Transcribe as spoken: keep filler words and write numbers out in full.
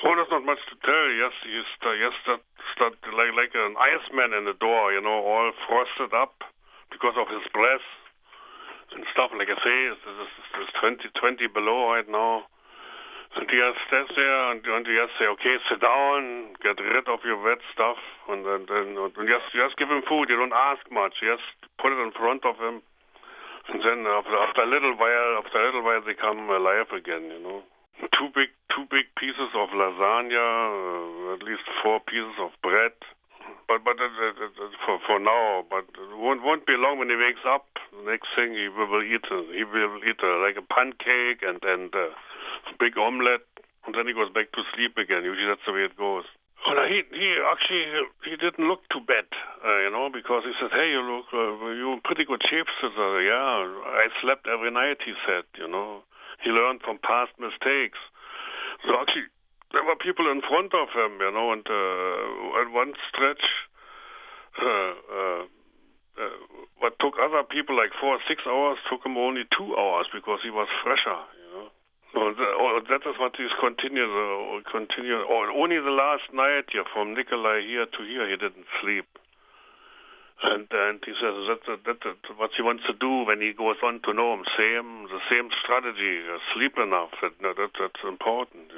Oh, there's not much to tell. Yes, he's uh, yes, that, that like like an iceman in the door, you know, all frosted up because of his breath and stuff. Like I say, it's, it's, it's twenty, twenty below right now. And he just stands there and, and he just say, okay, sit down, get rid of your wet stuff, and then and, and, and just just give him food. You don't ask much. Just put it in front of him, and then after, after a little while, after a little while, they come alive again. You know. Two big, two big pieces of lasagna, uh, at least four pieces of bread. But but uh, uh, uh, for for now, but it won't won't be long when he wakes up. The next thing he will eat, uh, he will eat uh, like a pancake and and uh, a big omelette, and then he goes back to sleep again. Usually that's the way it goes. Well, he he actually he didn't look too bad, uh, you know, because he said, "Hey, you look uh, you in pretty good shape." Said, uh, "Yeah, I slept every night." He said, "You know." He learned from past mistakes. So actually, there were people in front of him, you know, and uh, at one stretch, uh, uh, uh, what took other people like four or six hours took him only two hours because he was fresher, you know. So that, oh, that is what he's continued, uh, continued. Oh, only the last night, yeah, from Nikolai here to here, he didn't sleep. And and he says that's that, that, that, what he wants to do when he goes on to Nome. Same the same strategy. Uh, sleep enough. That, that that's important.